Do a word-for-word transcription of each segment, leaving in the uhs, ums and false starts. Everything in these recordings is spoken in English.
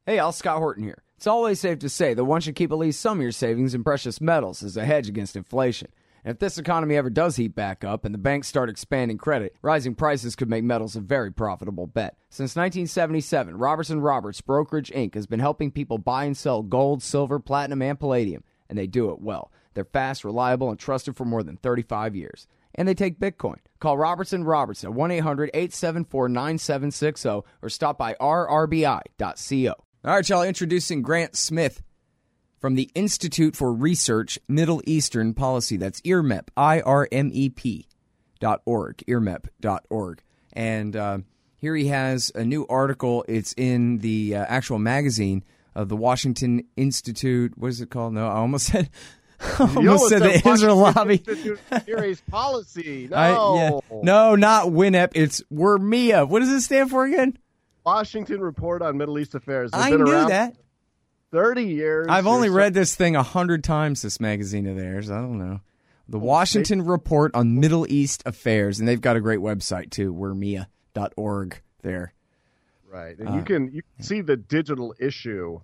Hey, Al, Scott Horton here. It's always safe to say that one should keep at least some of your savings in precious metals as a hedge against inflation. And if this economy ever does heat back up and the banks start expanding credit, rising prices could make metals a very profitable bet. Since nineteen seventy-seven, Robertson Roberts Brokerage Incorporated has been helping people buy and sell gold, silver, platinum, and palladium, and they do it well. They're fast, reliable, and trusted for more than thirty-five years. And they take Bitcoin. Call Robertson Roberts at one eight hundred eight seven four nine seven six zero or stop by r r b i dot co. All right, y'all, introducing Grant Smith from the Institute for Research Middle Eastern Policy. That's I R M E P, I R M E P dot org, I R M E P dot org. And uh, here he has a new article. It's in the uh, actual magazine of the Washington Institute. What is it called? No, I almost said... I almost, almost said the Israel Lobby. Series policy. No. I, yeah. No, not WINEP. It's WRMEA. What does it stand for again? Washington Report on Middle East Affairs. They've I been knew around that. thirty years. I've only so. read this thing a hundred times, this magazine of theirs. I don't know. The Washington Report on Middle East Affairs. And they've got a great website, too, WRMEA dot org there. Right. And uh, you can you can see the digital issue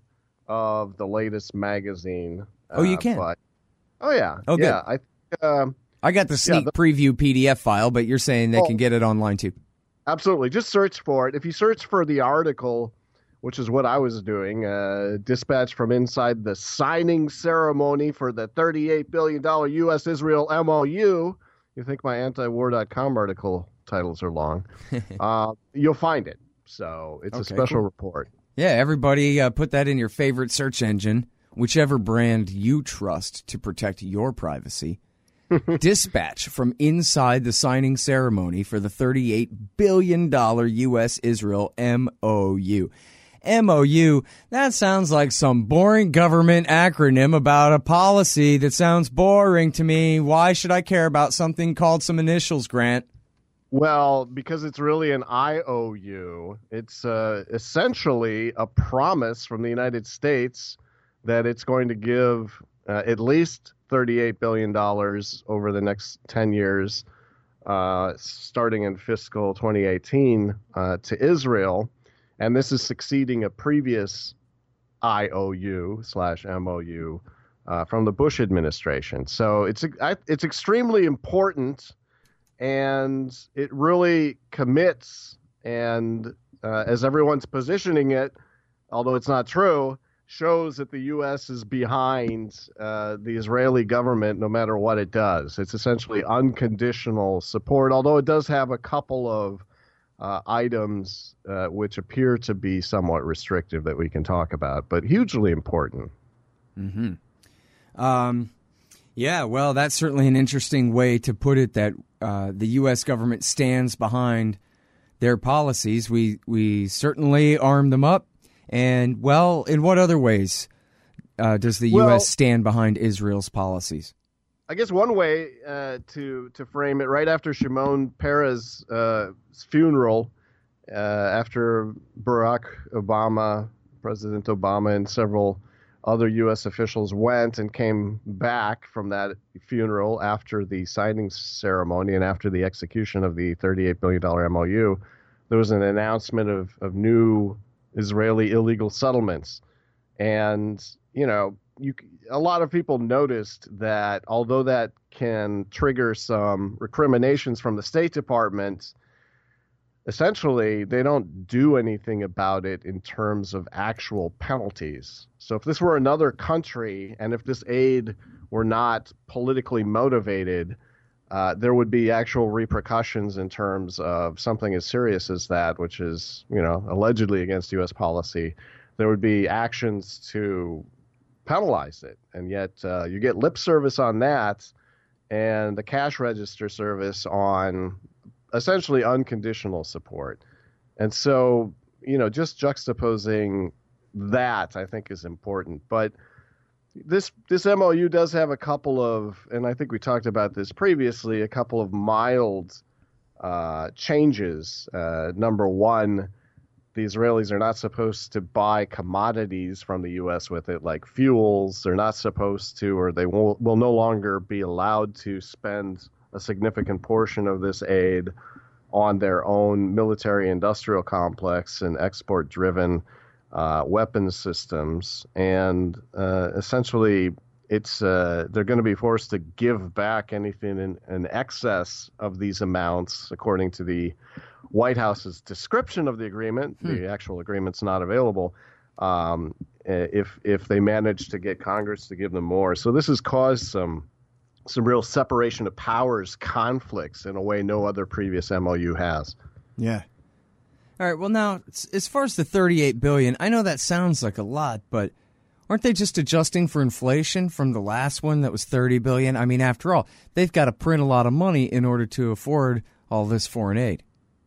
of the latest magazine. Oh, you uh, can? But, oh, yeah. Oh, good. Yeah, I, um, I got the sneak yeah, the, preview P D F file, but you're saying they oh, can get it online, too. Absolutely. Just search for it. If you search for the article, which is what I was doing, uh, dispatched from inside the signing ceremony for the thirty-eight billion dollars U S Israel M O U, you think my anti-war dot com article titles are long, uh, you'll find it. So it's okay, a special cool. report. Yeah, everybody uh, put that in your favorite search engine, whichever brand you trust to protect your privacy. Dispatch from inside the signing ceremony for the thirty-eight billion dollars U S Israel M O U. M O U, that sounds like some boring government acronym about a policy that sounds boring to me. Why should I care about something called some initials, Grant? Well, because it's really an I O U. It's uh, essentially a promise from the United States that it's going to give uh, at least thirty-eight billion dollars over the next ten years, uh, starting in fiscal twenty eighteen, uh, to Israel. And this is succeeding a previous I O U slash M O U uh, from the Bush administration. So it's it's extremely important, and it really commits, and uh, as everyone's positioning it, although it's not true, shows that the U S is behind uh, the Israeli government no matter what it does. It's essentially unconditional support, although it does have a couple of uh, items uh, which appear to be somewhat restrictive that we can talk about, but hugely important. Mm-hmm. Um, yeah, well, that's certainly an interesting way to put it, that uh, the U S government stands behind their policies. We, we certainly arm them up. And, well, in what other ways uh, does the well, U S stand behind Israel's policies? I guess one way uh, to to frame it, right after Shimon Peres' uh, funeral, uh, after Barack Obama, President Obama, and several other U S officials went and came back from that funeral after the signing ceremony and after the execution of the thirty-eight billion dollars M O U, there was an announcement of, of new Israeli illegal settlements. And, you know, you, a lot of people noticed that although that can trigger some recriminations from the State Department, essentially they don't do anything about it in terms of actual penalties. So if this were another country and if this aid were not politically motivated, Uh, there would be actual repercussions in terms of something as serious as that, which is, you know, allegedly against U S policy. There would be actions to penalize it. And yet uh, you get lip service on that and the cash register service on essentially unconditional support. And so, you know, just juxtaposing that, I think, is important. But This this M O U does have a couple of, and I think we talked about this previously, a couple of mild uh, changes. Uh, number one, the Israelis are not supposed to buy commodities from the U S with it, like fuels. They're not supposed to, or they will, will no longer be allowed to spend a significant portion of this aid on their own military industrial complex and export-driven uh, weapons systems, and uh, essentially it's uh, they're going to be forced to give back anything in, in excess of these amounts, according to the White House's description of the agreement. Hmm. The actual agreement's not available. Um, if if they manage to get Congress to give them more, so this has caused some some real separation of powers conflicts in a way no other previous M O U has. Yeah. All right. Well, now as far as the thirty-eight billion dollars, I know that sounds like a lot, but aren't they just adjusting for inflation from the last one that was thirty billion dollars? I mean, after all, they've got to print a lot of money in order to afford all this foreign aid.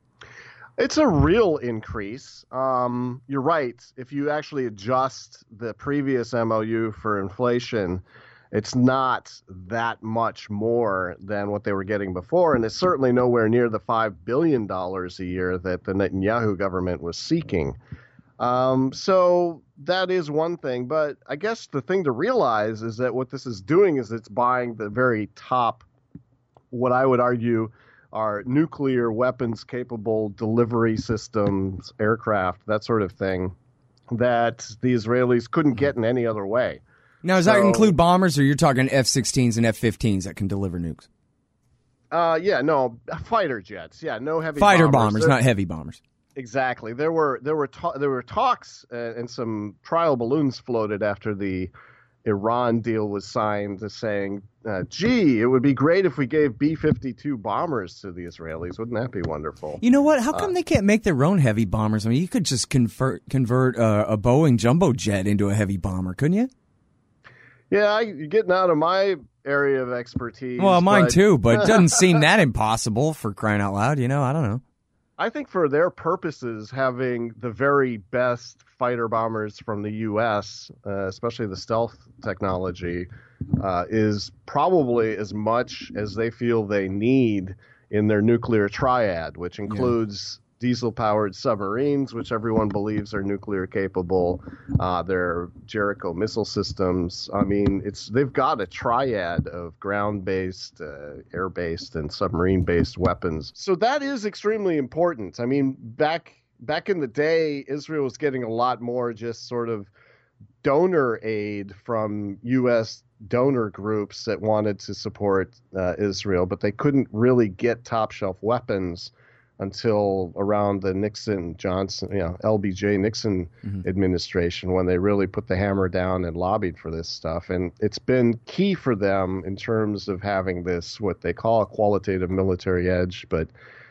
It's a real increase. Um, you're right. If you actually adjust the previous M O U for inflation, it's not that much more than what they were getting before, and it's certainly nowhere near the five billion dollars a year that the Netanyahu government was seeking. Um, so that is one thing, but I guess the thing to realize is that what this is doing is it's buying the very top, what I would argue are nuclear weapons capable delivery systems, aircraft, that sort of thing, that the Israelis couldn't get in any other way. Now, does so, that include bombers, or you're talking F sixteens and F fifteens that can deliver nukes? Uh, yeah, no, fighter jets. Yeah, no heavy fighter bombers, bombers not heavy bombers. Exactly. There were there were ta- there were talks uh, and some trial balloons floated after the Iran deal was signed, saying, uh, "Gee, it would be great if we gave B fifty-two bombers to the Israelis. Wouldn't that be wonderful?" You know what? How come uh, they can't make their own heavy bombers? I mean, you could just convert convert uh, a Boeing jumbo jet into a heavy bomber, couldn't you? Yeah, I, you're getting out of my area of expertise. Well, mine but... too, but it doesn't seem that impossible, for crying out loud. You know, I don't know. I think for their purposes, having the very best fighter bombers from the U S, uh, especially the stealth technology, uh, is probably as much as they feel they need in their nuclear triad, which includes yeah. diesel-powered submarines, which everyone believes are nuclear capable, uh, their Jericho missile systems. I mean, it's they've got a triad of ground-based, uh, air-based, and submarine-based weapons. So that is extremely important. I mean, back back in the day, Israel was getting a lot more just sort of donor aid from U S donor groups that wanted to support uh, Israel, but they couldn't really get top-shelf weapons until around the Nixon, Johnson, you know, L B J Nixon mm-hmm. administration, when they really put the hammer down and lobbied for this stuff. And it's been key for them in terms of having this, what they call a qualitative military edge, but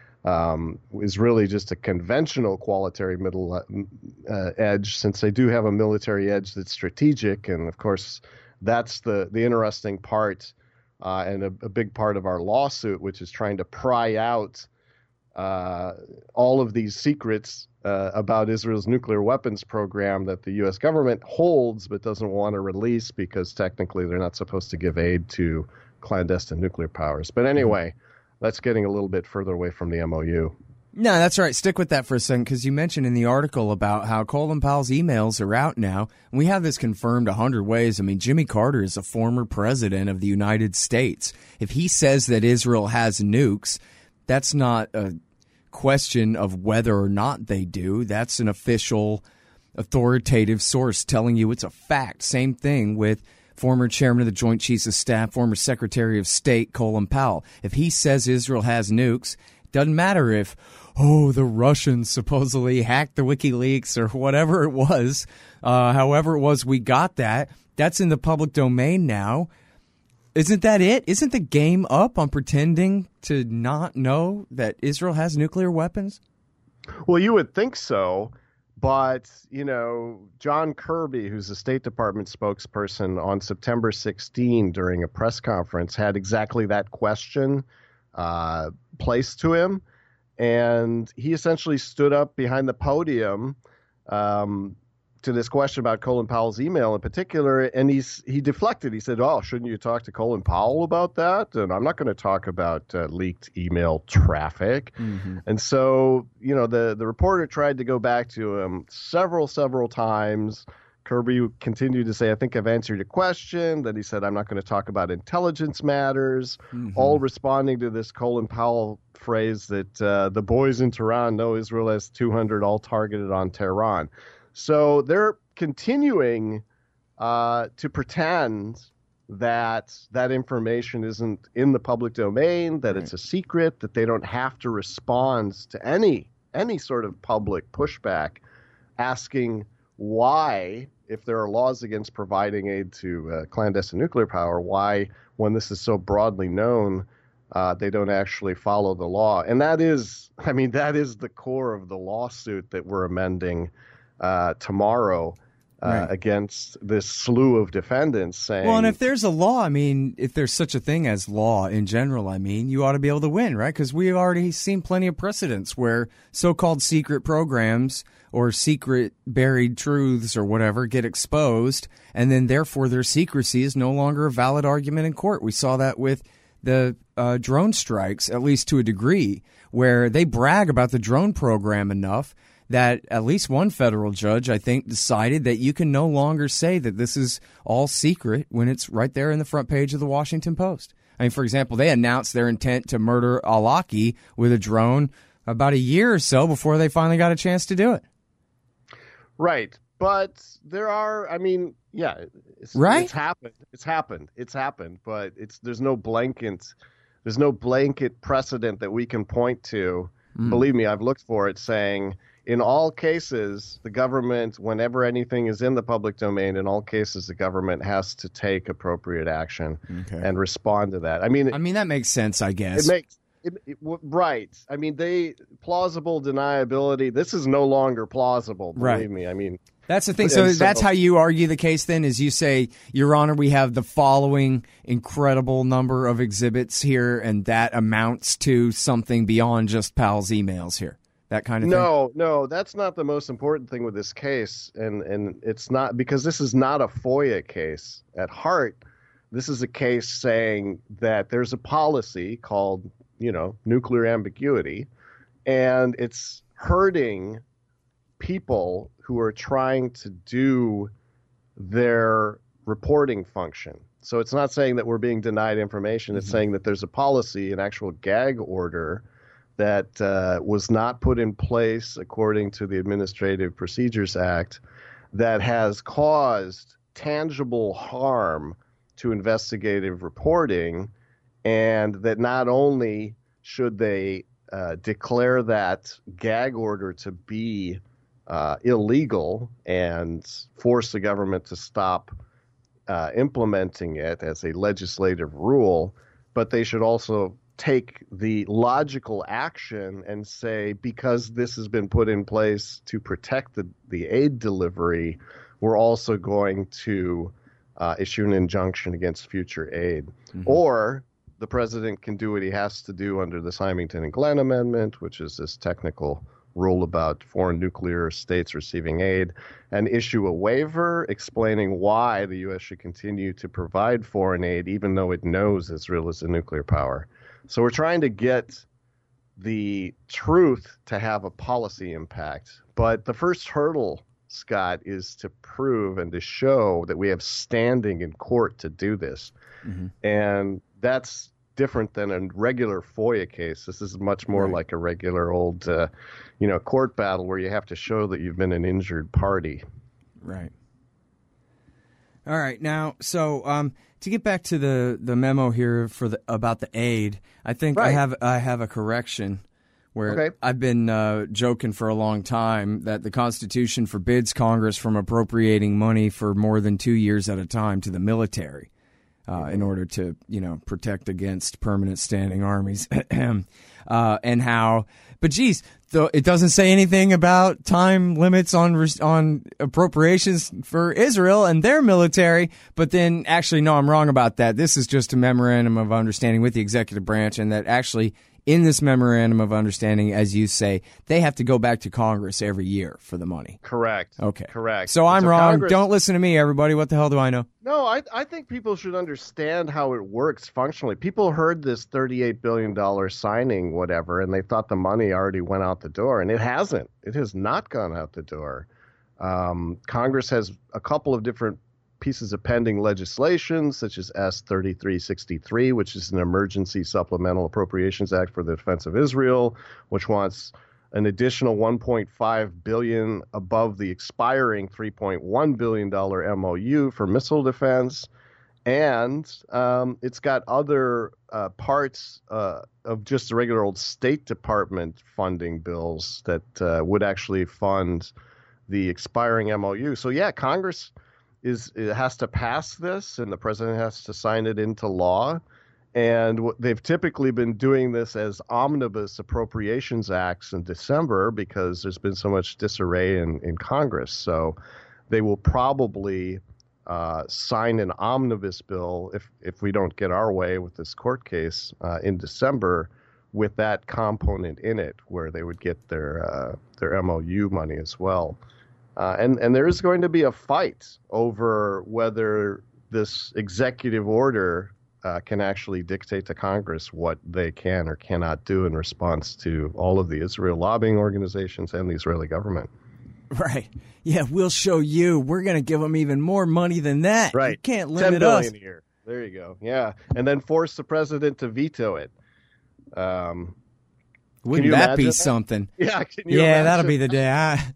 um, is really just a conventional qualitative middle uh, edge, since they do have a military edge that's strategic. And of course, that's the, the interesting part uh, and a, a big part of our lawsuit, which is trying to pry out Uh, all of these secrets uh, about Israel's nuclear weapons program that the U S government holds but doesn't want to release because technically they're not supposed to give aid to clandestine nuclear powers. But anyway, that's getting a little bit further away from the M O U. No, that's right. Stick with that for a second, because you mentioned in the article about how Colin Powell's emails are out now. And we have this confirmed a hundred ways. I mean, Jimmy Carter is a former president of the United States. If he says that Israel has nukes, that's not a question of whether or not they do. That's an official, authoritative source telling you it's a fact. Same thing with former chairman of the Joint Chiefs of Staff, former Secretary of State Colin Powell. If he says Israel has nukes, it doesn't matter if, oh, the Russians supposedly hacked the WikiLeaks or whatever it was. Uh, however it was we got that. That's in the public domain now. Isn't that it? Isn't the game up on pretending to not know that Israel has nuclear weapons? Well, you would think so, but, you know, John Kirby, who's the State Department spokesperson, on September sixteenth during a press conference had exactly that question uh, placed to him, and he essentially stood up behind the podium um to this question about Colin Powell's email in particular, and he's he deflected. He said, "Oh, shouldn't you talk to Colin Powell about that?" And I'm not going to talk about uh, leaked email traffic. Mm-hmm. And so, you know, the the reporter tried to go back to him several, several times. Kirby continued to say, "I think I've answered your question." Then he said, "I'm not going to talk about intelligence matters," mm-hmm. all responding to this Colin Powell phrase that uh, the boys in Tehran know Israel has two hundred all targeted on Tehran. So they're continuing uh, to pretend that that information isn't in the public domain, that right. it's a secret, that they don't have to respond to any any sort of public pushback, asking why, if there are laws against providing aid to uh, clandestine nuclear power, why, when this is so broadly known, uh, they don't actually follow the law. And that is, I mean, that is the core of the lawsuit that we're amending uh, tomorrow. Uh, right. Against this slew of defendants saying... Well, and if there's a law, I mean, if there's such a thing as law in general, I mean, you ought to be able to win, right? Because we've already seen plenty of precedents where so-called secret programs or secret buried truths or whatever get exposed, and then therefore their secrecy is no longer a valid argument in court. We saw that with the uh, drone strikes, at least to a degree, where they brag about the drone program enough that at least one federal judge, I think, decided that you can no longer say that this is all secret when it's right there in the front page of the Washington Post. I mean, for example, they announced their intent to murder al-Awlaki with a drone about a year or so before they finally got a chance to do it. Right. But there are, I mean, yeah, it's, right? it's happened. It's happened. It's happened. But it's there's no blanket, there's no blanket precedent that we can point to. Mm. Believe me, I've looked for it saying... In all cases, the government, whenever anything is in the public domain, in all cases, the government has to take appropriate action okay. and respond to that. I mean, I mean that makes sense, I guess. It makes it, it, right. I mean, they plausible deniability. This is no longer plausible. Believe right. me. I mean, that's the thing. So, so that's how you argue the case. Then, is you say, Your Honor, we have the following incredible number of exhibits here, and that amounts to something beyond just Powell's emails here. That kind of no, thing? No, that's not the most important thing with this case. And, and it's not because this is not a FOIA case. At heart, this is a case saying that there's a policy called, you know, nuclear ambiguity, and it's hurting people who are trying to do their reporting function. So it's not saying that we're being denied information. It's mm-hmm. saying that there's a policy, an actual gag order that uh, was not put in place according to the Administrative Procedures Act that has caused tangible harm to investigative reporting, and that not only should they uh, declare that gag order to be uh, illegal and force the government to stop uh, implementing it as a legislative rule, but they should also take the logical action and say, because this has been put in place to protect the, the aid delivery, we're also going to uh, issue an injunction against future aid. Mm-hmm. Or the president can do what he has to do under the Symington and Glenn Amendment, which is this technical rule about foreign nuclear states receiving aid, and issue a waiver explaining why the U S should continue to provide foreign aid, even though it knows Israel is a nuclear power. So we're trying to get the truth to have a policy impact. But the first hurdle, Scott, is to prove and to show that we have standing in court to do this. Mm-hmm. And that's different than a regular FOIA case. This is much more right. like a regular old, uh, you know, court battle where you have to show that you've been an injured party. Right. All right. Now, so um, to get back to the, the memo here for the about the aid, I think right. I have I have a correction where okay. I've been uh, joking for a long time that the Constitution forbids Congress from appropriating money for more than two years at a time to the military uh, in order to, you know, protect against permanent standing armies, uh, and how. But geez, though it doesn't say anything about time limits on on appropriations for Israel and their military. But then, actually, no, I'm wrong about that. This is just a memorandum of understanding with the executive branch, and that actually, in this memorandum of understanding, as you say, they have to go back to Congress every year for the money. Correct. Okay. Correct. So I'm so wrong. Congress... Don't listen to me, everybody. What the hell do I know? No, I I think people should understand how it works functionally. People heard this thirty-eight billion dollars signing, whatever, and they thought the money already went out the door, and it hasn't. It has not gone out the door. Um, Congress has a couple of different pieces of pending legislation, such as S thirty-three sixty-three, which is an Emergency Supplemental Appropriations Act for the Defense of Israel, which wants an additional one point five billion dollars above the expiring three point one billion dollars M O U for missile defense. And um, it's got other uh, parts uh, of just the regular old State Department funding bills that uh, would actually fund the expiring M O U. So, yeah, Congress is it has to pass this, and the president has to sign it into law. And w- they've typically been doing this as omnibus appropriations acts in December because there's been so much disarray in, in Congress. So they will probably uh, sign an omnibus bill if, if we don't get our way with this court case uh, in December with that component in it where they would get their uh, their M O U money as well. Uh, and, and there is going to be a fight over whether this executive order uh, can actually dictate to Congress what they can or cannot do in response to all of the Israel lobbying organizations and the Israeli government. Right. Yeah, we'll show you. We're going to give them even more money than that. Right. You can't limit ten billion us. A year. There you go. Yeah. And then force the president to veto it. Um, Wouldn't that be that? something? Yeah. Can you yeah, imagine? That'll be the day. I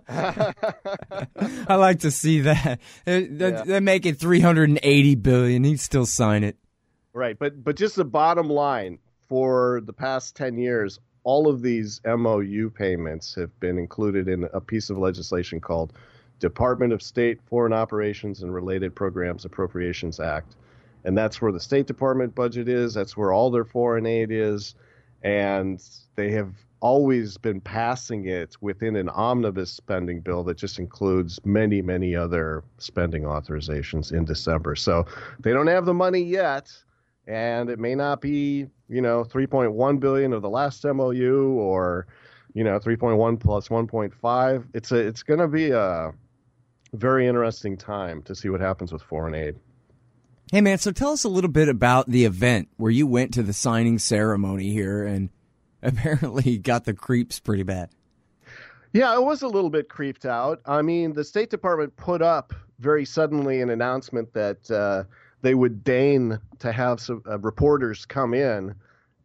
I like to see that. They, Yeah. they make it three hundred eighty billion dollars. He'd still sign it. Right. But but just the bottom line, for the past ten years, all of these M O U payments have been included in a piece of legislation called Department of State Foreign Operations and Related Programs Appropriations Act. And that's where the State Department budget is. That's where all their foreign aid is. And they have always been passing it within an omnibus spending bill that just includes many, many other spending authorizations in December. So they don't have the money yet, and it may not be, you know, three point one billion dollars of the last M O U or, you know, three point one plus one point five. It's a, it's going to be a very interesting time to see what happens with foreign aid. Hey, man, so tell us a little bit about the event where you went to the signing ceremony here and apparently got the creeps pretty bad. Yeah, I was a little bit creeped out. I mean, the State Department put up very suddenly an announcement that uh, they would deign to have some uh, reporters come in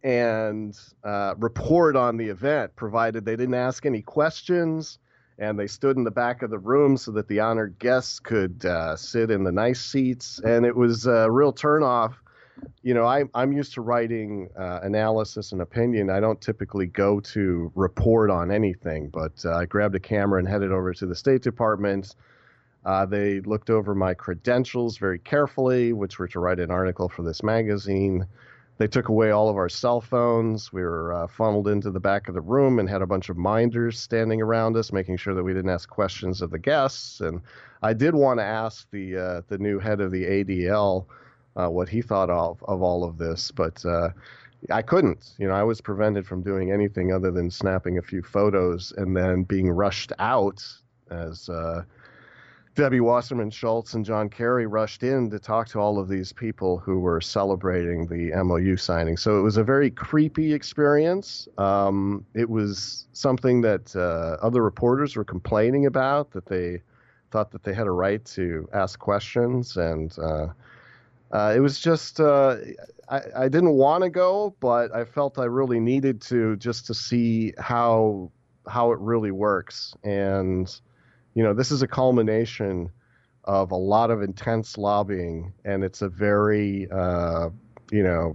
and uh, report on the event, provided they didn't ask any questions. And they stood in the back of the room so that the honored guests could uh, sit in the nice seats. And it was a real turnoff. You know, I, I'm used to writing uh, analysis and opinion. I don't typically go to report on anything, but uh, I grabbed a camera and headed over to the State Department. Uh, they looked over my credentials very carefully, which were to write an article for this magazine. They took away all of our cell phones. We were uh, funneled into the back of the room and had a bunch of minders standing around us, making sure that we didn't ask questions of the guests. And I did want to ask the uh, the new head of the A D L uh, what he thought of, of all of this, but uh, I couldn't. You know, I was prevented from doing anything other than snapping a few photos and then being rushed out as uh, Debbie Wasserman Schultz and John Kerry rushed in to talk to all of these people who were celebrating the M O U signing. So it was a very creepy experience. Um, it was something that uh, other reporters were complaining about, that they thought that they had a right to ask questions. And uh, uh, it was just, uh, I, I didn't want to go, but I felt I really needed to just to see how how it really works. And you know, this is a culmination of a lot of intense lobbying, and it's a very, uh, you know,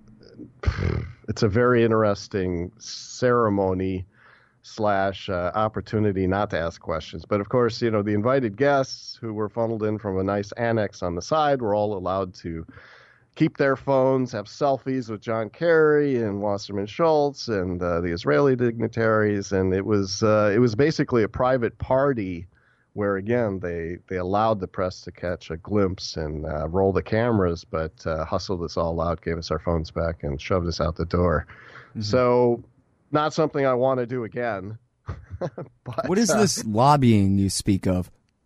it's a very interesting ceremony slash uh, opportunity not to ask questions. But of course, you know, the invited guests who were funneled in from a nice annex on the side were all allowed to keep their phones, have selfies with John Kerry and Wasserman Schultz and uh, the Israeli dignitaries, and it was uh, it was basically a private party where, again, they, they allowed the press to catch a glimpse and uh, roll the cameras, but uh, hustled us all out, gave us our phones back, and shoved us out the door. Mm-hmm. So not something I want to do again. But, what is uh, this lobbying you speak of?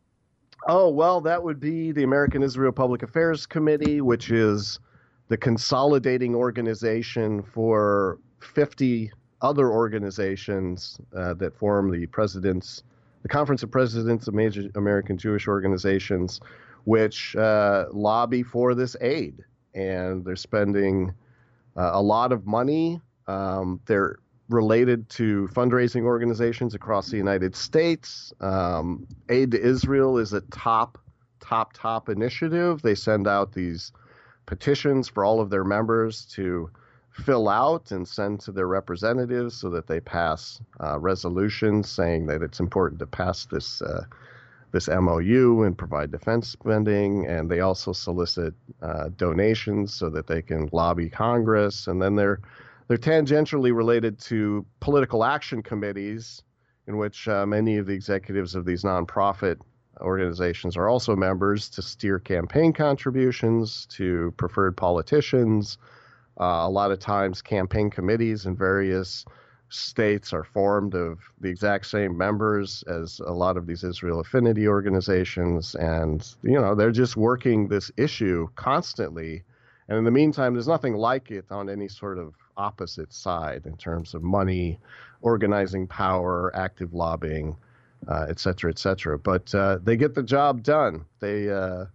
Oh, well, that would be the American Israel Public Affairs Committee, which is the consolidating organization for fifty other organizations uh, that form the president's the Conference of Presidents of Major American Jewish Organizations, which uh, lobby for this aid. And they're spending uh, a lot of money. Um, they're related to fundraising organizations across the United States. Um, Aid to Israel is a top, top, top initiative. They send out these petitions for all of their members to fill out and send to their representatives so that they pass uh, resolutions saying that it's important to pass this uh, this M O U and provide defense spending. And they also solicit uh, donations so that they can lobby Congress. And then they're they're tangentially related to political action committees in which uh, many of the executives of these nonprofit organizations are also members to steer campaign contributions to preferred politicians. Uh, a lot of times campaign committees in various states are formed of the exact same members as a lot of these Israel affinity organizations. And, you know, they're just working this issue constantly. And in the meantime, there's nothing like it on any sort of opposite side in terms of money, organizing power, active lobbying, uh, et cetera, et cetera. But uh, they get the job done. They uh,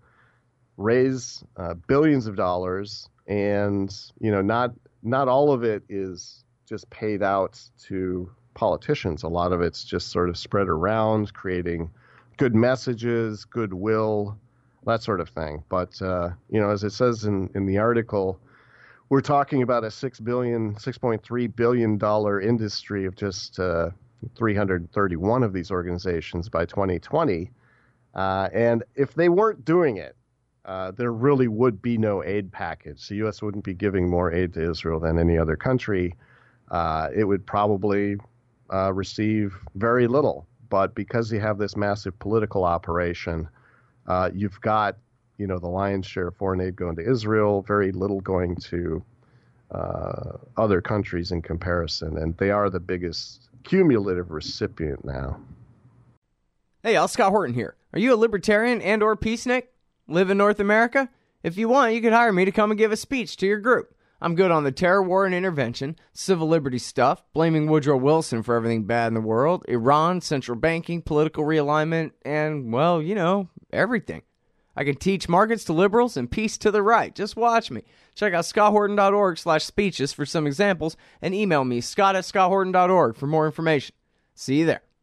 raise uh, billions of dollars. And, you know, not not all of it is just paid out to politicians. A lot of it's just sort of spread around, creating good messages, goodwill, that sort of thing. But, uh, you know, as it says in, in the article, we're talking about a six billion dollars, six point three billion dollars industry of just uh, three hundred thirty-one of these organizations by twenty twenty. Uh, and if they weren't doing it, Uh, there really would be no aid package. The U S wouldn't be giving more aid to Israel than any other country. Uh, it would probably uh, receive very little. But because you have this massive political operation, uh, you've got, you know, the lion's share of foreign aid going to Israel, very little going to uh, other countries in comparison. And they are the biggest cumulative recipient now. Hey, y'all, Scott Horton here. Are you a libertarian and or peacenik? Live in North America? If you want, you could hire me to come and give a speech to your group. I'm good on the terror war and intervention, civil liberties stuff, blaming Woodrow Wilson for everything bad in the world, Iran, central banking, political realignment, and, well, you know, everything. I can teach markets to liberals and peace to the right. Just watch me. Check out scotthorton.org slash speeches for some examples and email me, scott at scotthorton.org for more information. See you there.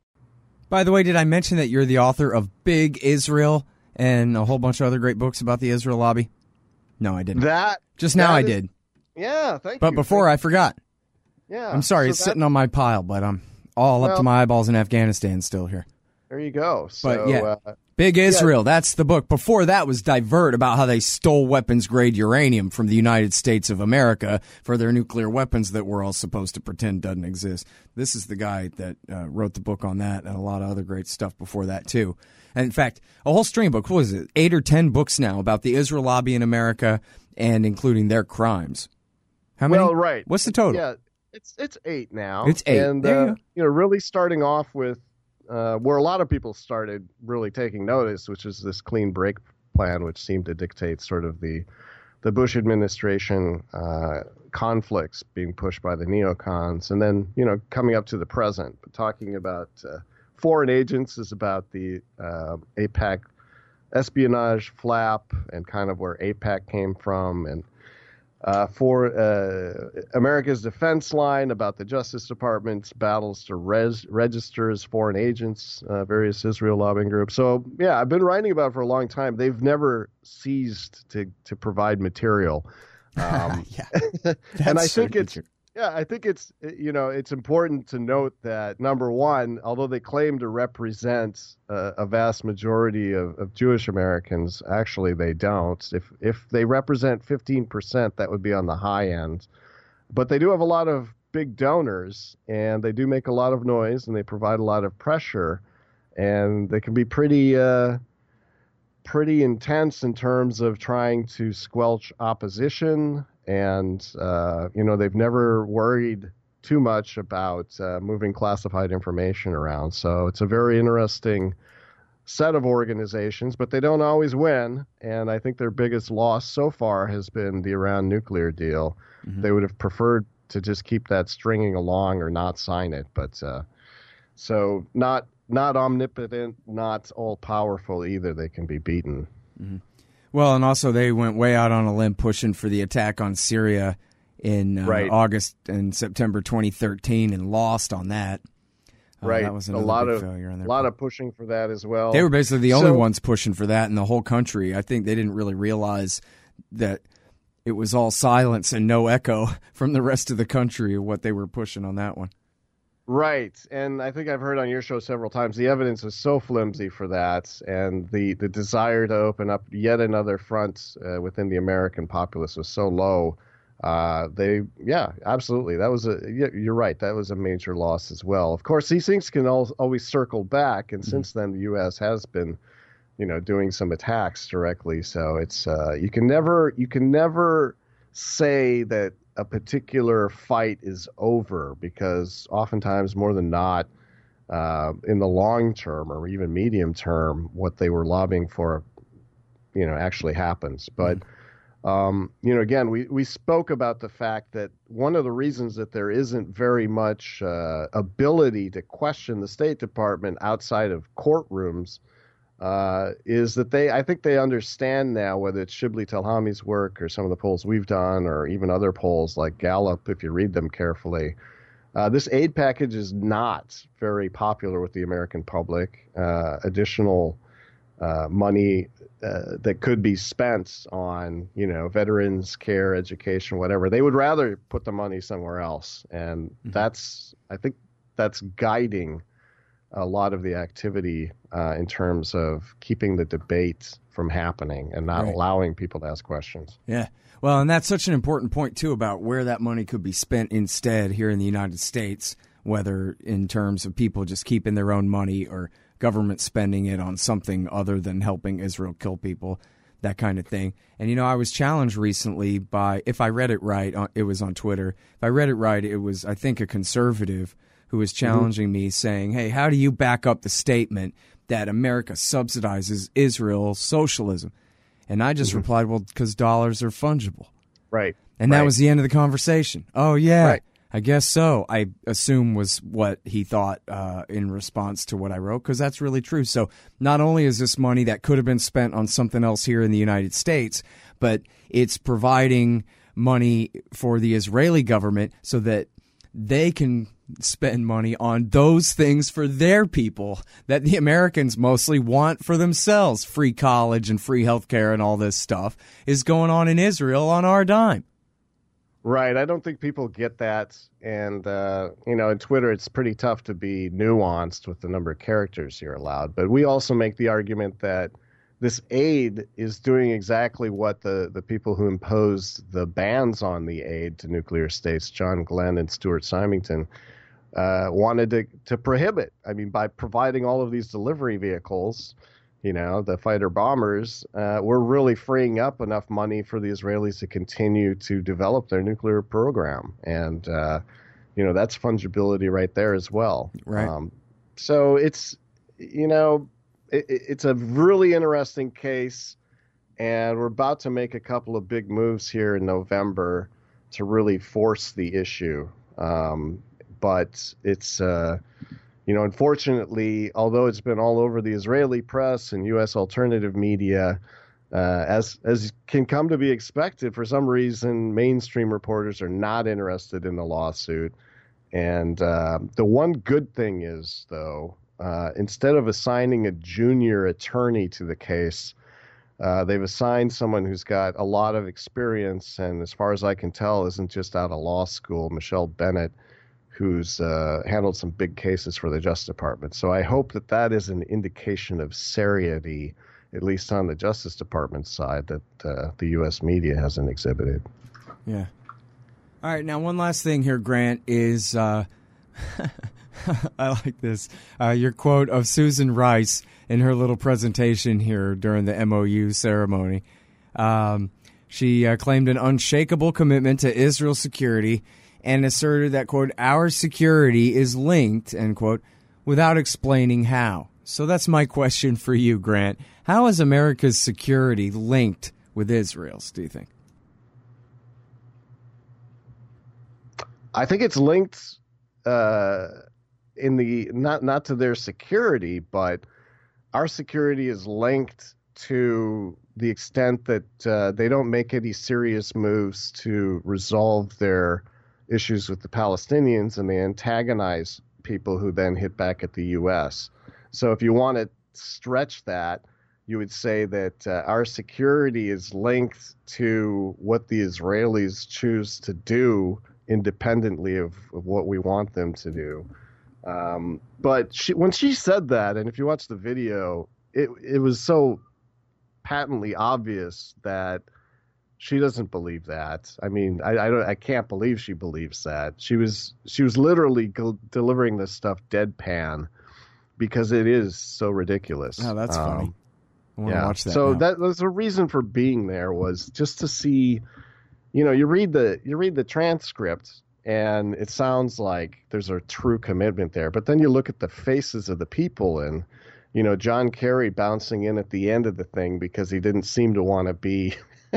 By the way, did I mention that you're the author of Big Israel and a whole bunch of other great books about the Israel lobby? No, I didn't. That Just now that I is, did. Yeah, thank but you. But before thank I forgot. Yeah. I'm sorry, so it's that, sitting on my pile, but I'm all well, up to my eyeballs in Afghanistan still here. There you go. So, but yeah, uh, Big Israel, yeah. That's the book. Before that was Divert, about how they stole weapons-grade uranium from the United States of America for their nuclear weapons that we're all supposed to pretend doesn't exist. This is the guy that uh, wrote the book on that, and a lot of other great stuff before that, too. And in fact, a whole string of books, what is it, eight or ten books now about the Israel lobby in America and including their crimes. How many? Well, right. What's the total? Yeah, it's it's eight now. It's eight. And, there uh, you go. you know, really starting off with uh, where a lot of people started really taking notice, which is this clean break plan, which seemed to dictate sort of the the Bush administration uh, conflicts being pushed by the neocons. And then, you know, coming up to the present, talking about uh, foreign agents is about the uh, AIPAC espionage flap and kind of where AIPAC came from, and uh, for uh, America's defense line about the Justice Department's battles to res- register as foreign agents, uh, various Israel lobbying groups. So, yeah, I've been writing about it for a long time. They've never ceased to, to provide material. Um, yeah. and I think it's, yeah, I think it's, you know, it's important to note that, number one, although they claim to represent uh, a vast majority of, of Jewish Americans, actually they don't. If if they represent fifteen percent, that would be on the high end. But they do have a lot of big donors, and they do make a lot of noise, and they provide a lot of pressure, and they can be pretty uh, pretty intense in terms of trying to squelch opposition. And, uh, you know, they've never worried too much about uh, moving classified information around. So it's a very interesting set of organizations, but they don't always win. And I think their biggest loss so far has been the Iran nuclear deal. Mm-hmm. They would have preferred to just keep that stringing along or not sign it. But uh, so not not omnipotent, not all powerful either. They can be beaten. Mm-hmm. Well, and also they went way out on a limb pushing for the attack on Syria in uh, right. August and September twenty thirteen and lost on that. Uh, right. That was a another lot big of, failure on their A lot part. of pushing for that as well. They were basically the only So- ones pushing for that in the whole country. I think they didn't really realize that it was all silence and no echo from the rest of the country of what they were pushing on that one. Right. And I think I've heard on your show several times the evidence is so flimsy for that, and the, the desire to open up yet another front uh, within the American populace was so low. Uh, they, yeah, absolutely. That was a, yeah, you're right. That was a major loss as well. Of course, these things can al- always circle back. And mm-hmm. since then, the U S has been, you know, doing some attacks directly. So it's, uh, you can never, you can never say that a particular fight is over, because oftentimes, more than not, uh, in the long term or even medium term, what they were lobbying for, you know, actually happens. But, mm-hmm. um, you know, again, we, we spoke about the fact that one of the reasons that there isn't very much uh, ability to question the State Department outside of courtrooms uh, is that they, I think they understand now, whether it's Shibli Telhami's work or some of the polls we've done, or even other polls like Gallup, if you read them carefully, uh, this aid package is not very popular with the American public. Uh, additional uh, money uh, that could be spent on, you know, veterans care, education, whatever. They would rather put the money somewhere else. And mm-hmm. that's, I think that's guiding a lot of the activity uh, in terms of keeping the debate from happening and not right. allowing people to ask questions. Yeah. Well, and that's such an important point, too, about where that money could be spent instead here in the United States, whether in terms of people just keeping their own money or government spending it on something other than helping Israel kill people, that kind of thing. And, you know, I was challenged recently by, if I read it right, it was on Twitter. If I read it right, it was, I think, a conservative who was challenging mm-hmm. me, saying, hey, how do you back up the statement that America subsidizes Israel's socialism? And I just mm-hmm. replied, well, because dollars are fungible. Right. And right. that was the end of the conversation. Oh, yeah, right. I guess so. I assume was what he thought uh, in response to what I wrote, because that's really true. So not only is this money that could have been spent on something else here in the United States, but it's providing money for the Israeli government so that they can spend money on those things for their people that the Americans mostly want for themselves. Free college and free health care and all this stuff is going on in Israel on our dime. Right. I don't think people get that. And, uh, you know, in Twitter, it's pretty tough to be nuanced with the number of characters you're allowed. But we also make the argument that this aid is doing exactly what the, the people who imposed the bans on the aid to nuclear states, John Glenn and Stuart Symington, uh, wanted to, to prohibit. I mean, by providing all of these delivery vehicles, you know, the fighter bombers, uh, we're really freeing up enough money for the Israelis to continue to develop their nuclear program. And, uh, you know, that's fungibility right there as well. Right. Um, so it's, you know, it, it's a really interesting case, and we're about to make a couple of big moves here in November to really force the issue. Um, but it's, uh, you know, unfortunately, although it's been all over the Israeli press and U S alternative media, uh, as as can come to be expected, for some reason, mainstream reporters are not interested in the lawsuit. And uh, the one good thing is, though, uh, instead of assigning a junior attorney to the case, uh, they've assigned someone who's got a lot of experience and, as far as I can tell, isn't just out of law school, Michelle Bennett, who's uh, handled some big cases for the Justice Department. So I hope that that is an indication of seriety, at least on the Justice Department side, that uh, the U S media hasn't exhibited. Yeah. All right, now one last thing here, Grant, is uh, I like this. Uh, your quote of Susan Rice in her little presentation here during the M O U ceremony. Um, she uh, claimed an unshakable commitment to Israel's security and asserted that, quote, our security is linked, end quote, without explaining how. So that's my question for you, Grant. How is America's security linked with Israel's, do you think? I think it's linked uh, in the not not to their security, but our security is linked to the extent that uh, they don't make any serious moves to resolve their issues with the Palestinians, and they antagonize people who then hit back at the U S. So if you want to stretch that, you would say that uh, our security is linked to what the Israelis choose to do independently of, of what we want them to do. Um, but she, when she said that, and if you watch the video, it it was so patently obvious that she doesn't believe that. I mean, I I, don't, I can't believe she believes that. She was she was literally go- delivering this stuff deadpan because it is so ridiculous. Oh, that's um, funny. I want yeah. to watch that. So now. that was a reason for being there, was just to see. You know, you read the you read the transcript, and it sounds like there's a true commitment there. But then you look at the faces of the people, and you know, John Kerry bouncing in at the end of the thing because he didn't seem to want to be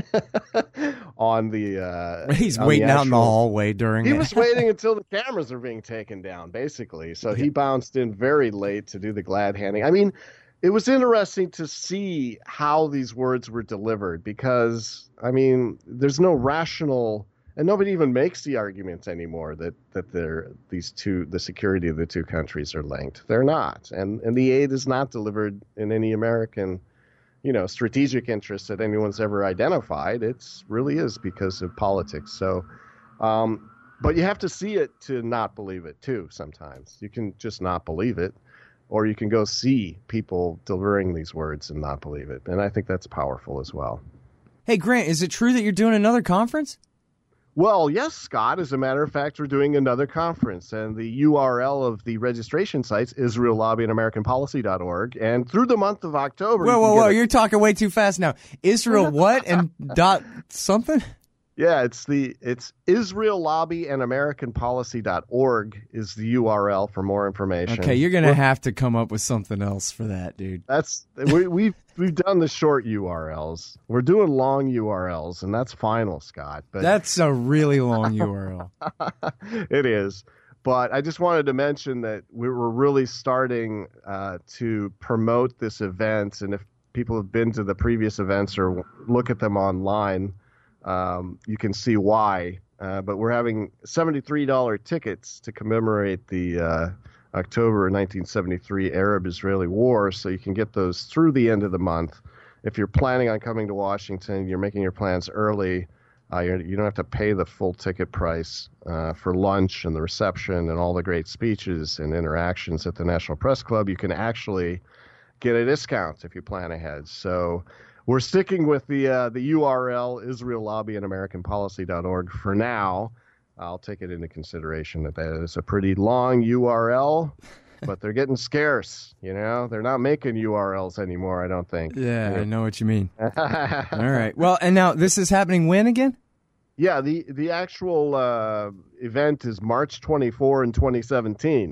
on the. Uh, He's on waiting the out actual, in the hallway during. He it. was waiting until the cameras are being taken down, basically. So he bounced in very late to do the glad handing. I mean, it was interesting to see how these words were delivered because, I mean, there's no rational, and nobody even makes the argument anymore that that they're these two, the security of the two countries are linked. They're not, and and the aid is not delivered in any American, you know, strategic interest that anyone's ever identified. It's really is because of politics. So, um, but you have to see it to not believe it too. Sometimes you can just not believe it. Or you can go see people delivering these words and not believe it. And I think that's powerful as well. Hey, Grant, is it true that you're doing another conference? Well, yes, Scott. As a matter of fact, we're doing another conference. And the U R L of the registration site's Israel Lobby and American Policy dot org. And through the month of October... Whoa, you whoa, whoa. a- You're talking way too fast now. Israel what and dot something? Yeah, it's the it's Israel Lobby and American Policy dot org is the U R L for more information. Okay, you're gonna have to come up with something else for that, dude. That's we, we've we've done the short U R Ls. We're doing long U R Ls, and that's final, Scott. But that's a really long U R L. It is. But I just wanted to mention that we were really starting uh, to promote this event, and if people have been to the previous events or look at them online, Um, you can see why, uh, but we're having seventy-three dollars tickets to commemorate the uh, October nineteen seventy-three Arab-Israeli War, so you can get those through the end of the month. If you're planning on coming to Washington, you're making your plans early, uh, you're, you don't have to pay the full ticket price uh, for lunch and the reception and all the great speeches and interactions at the National Press Club. You can actually get a discount if you plan ahead. So we're sticking with the uh, the U R L, Israel Lobby and American Policy dot org for now. I'll take it into consideration that that is a pretty long U R L, but they're getting scarce. You know, they're not making U R Ls anymore, I don't think. Yeah, yeah. I know what you mean. All right. Well, and now this is happening when again? Yeah, the, the actual uh, event is March twenty-fourth in twenty seventeen.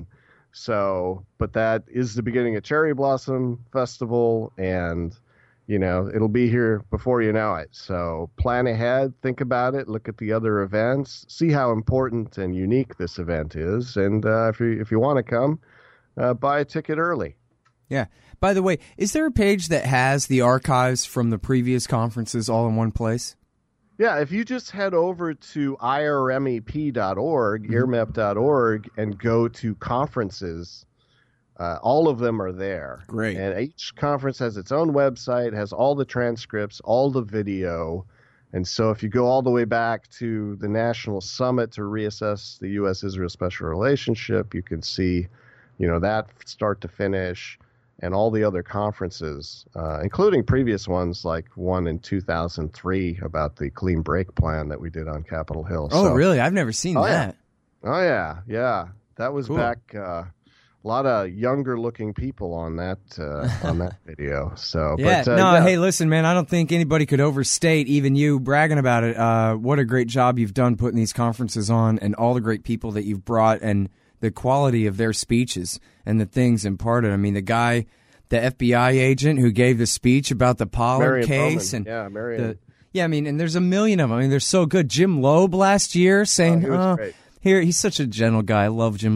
So, but that is the beginning of Cherry Blossom Festival, and you know, it'll be here before you know it. So plan ahead, think about it, look at the other events, see how important and unique this event is. And uh, if you if you want to come, uh, buy a ticket early. Yeah. By the way, is there a page that has the archives from the previous conferences all in one place? Yeah, if you just head over to I R M E P dot org, mm-hmm. I R M E P dot org, and go to conferences, Uh, all of them are there. Great. And each conference has its own website, has all the transcripts, all the video. And so if you go all the way back to the National Summit to reassess the U S Israel special relationship, you can see, you know, that start to finish, and all the other conferences, uh, including previous ones like one in two thousand three about the clean break plan that we did on Capitol Hill. Oh, so, really? I've never seen oh, that. Yeah. Oh, yeah. Yeah. That was cool. back... Uh, A lot of younger-looking people on that uh, on that video. So, yeah, but, uh, no, yeah. hey, listen, man, I don't think anybody could overstate, even you bragging about it. Uh, what a great job you've done putting these conferences on, and all the great people that you've brought, and the quality of their speeches and the things imparted. I mean, the guy, the F B I agent who gave the speech about the Pollard Marion case, Bowman. and yeah, Marion. the, yeah, I mean, and there's a million of them. I mean, they're so good. Jim Loeb last year saying, Oh, he was "Oh, great. here, he's such a gentle guy. I love Jim Loeb."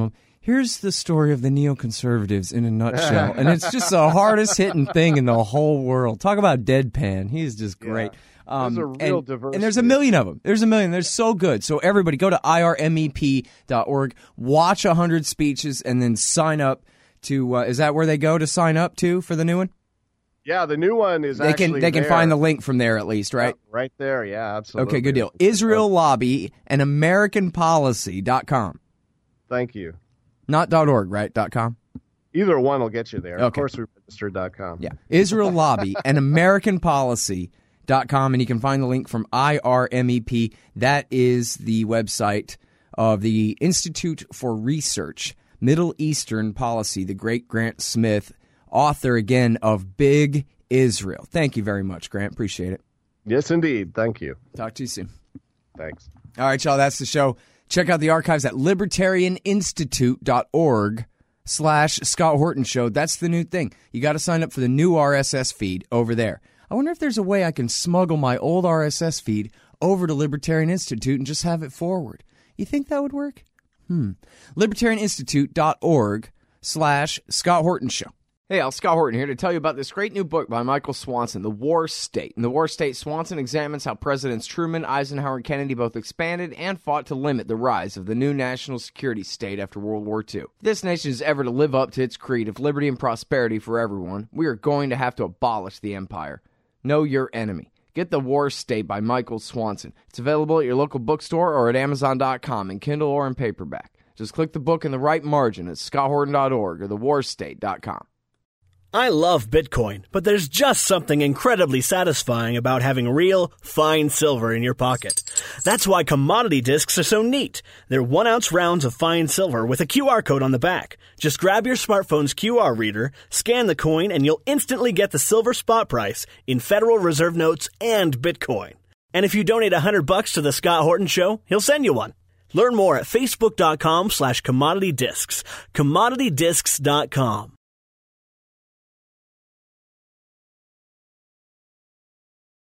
here's the story of the neoconservatives in a nutshell. And it's just the hardest hitting thing in the whole world. Talk about deadpan. He's just great. Yeah. Um, there's a real and, diversity. and there's a million of them. There's a million. They're so good. So everybody go to I R M E P dot org, watch one hundred speeches, and then sign up to, uh, is that where they go to sign up to for the new one? Yeah, the new one is they actually can They can there. find the link from there at least, right? Yeah, right there, yeah, absolutely. Okay, good deal. Israel Lobby and American Policy dot com. Thank you. Not .org, right? .com? Either one will get you there. Okay. Of course, we registered dot com. Yeah. Israel Lobby and American Policy dot com, and you can find the link from I R M E P. That is the website of the Institute for Research, Middle Eastern Policy, the great Grant Smith, author again of Big Israel. Thank you very much, Grant. Appreciate it. Yes, indeed. Thank you. Talk to you soon. Thanks. All right, y'all, that's the show. Check out the archives at libertarianinstitute.org slash Scott Horton Show. That's the new thing. You got to sign up for the new R S S feed over there. I wonder if there's a way I can smuggle my old R S S feed over to Libertarian Institute and just have it forward. You think that would work? Hmm. libertarianinstitute.org slash Scott Horton Show. Hey, Al, Scott Horton here to tell you about this great new book by Michael Swanson, The War State. In The War State, Swanson examines how Presidents Truman, Eisenhower, and Kennedy both expanded and fought to limit the rise of the new national security state after World War Two. If this nation is ever to live up to its creed of liberty and prosperity for everyone, we are going to have to abolish the empire. Know your enemy. Get The War State by Michael Swanson. It's available at your local bookstore or at amazon dot com in Kindle or in paperback. Just click the book in the right margin at scott horton dot org or the war state dot com. I love Bitcoin, but there's just something incredibly satisfying about having real, fine silver in your pocket. That's why commodity discs are so neat. They're one-ounce rounds of fine silver with a Q R code on the back. Just grab your smartphone's Q R reader, scan the coin, and you'll instantly get the silver spot price in Federal Reserve notes and Bitcoin. And if you donate one hundred bucks to the Scott Horton Show, he'll send you one. Learn more at facebook dot com slash commodity discs. commodity discs dot com.